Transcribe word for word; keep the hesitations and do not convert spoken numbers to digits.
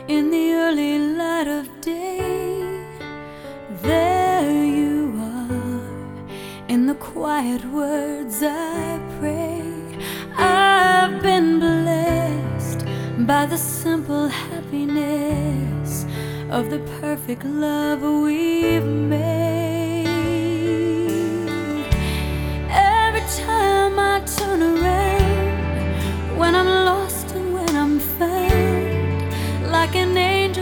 in the early light of day. There you are, in the quiet words I pray. I've been blessed by the simple happiness of the perfect love we've made. Every time I turn around, when I'm lost and when I'm found, like an angel